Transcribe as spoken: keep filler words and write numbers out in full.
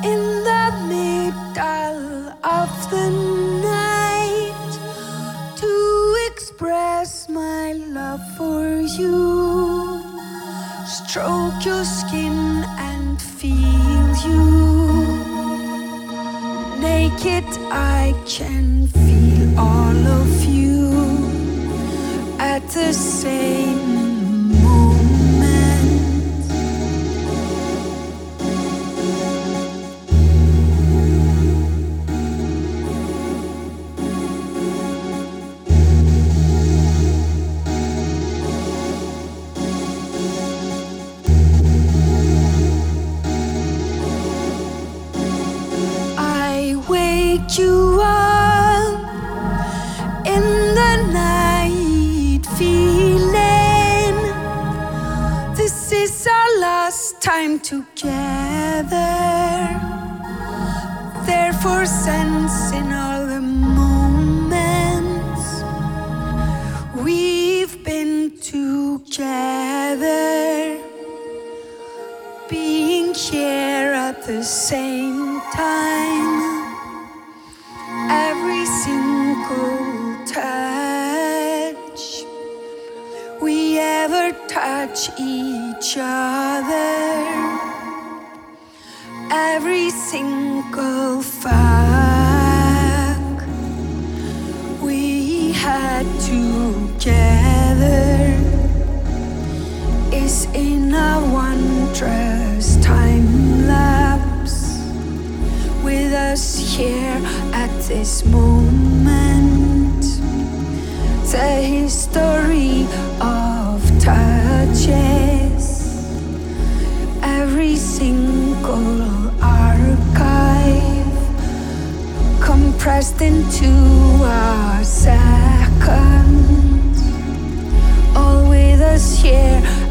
In the middle of the night, to express my love for you, stroke your skin and feel you. Naked I can feel all of you at the same moment. I wake you up in the night, feeling this is our last time together. Therefore, sensing all the moments we've been together, being here at the same time. Every single touch we ever touch each other, every single fuck we had together is in a wondrous time lapse, with us here at this moment. The history of touches, every single archive compressed into a second, all with us here